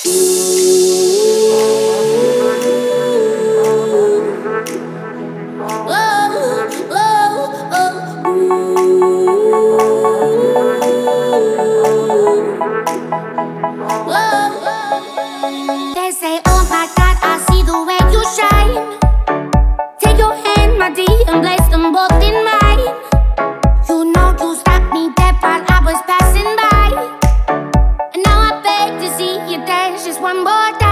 They say, oh my God, I see the way you shine. Take your hand, my dear, and place them both in mine. You know you stopped me dead while I was passing by. And now I beg to see you dance just one more time.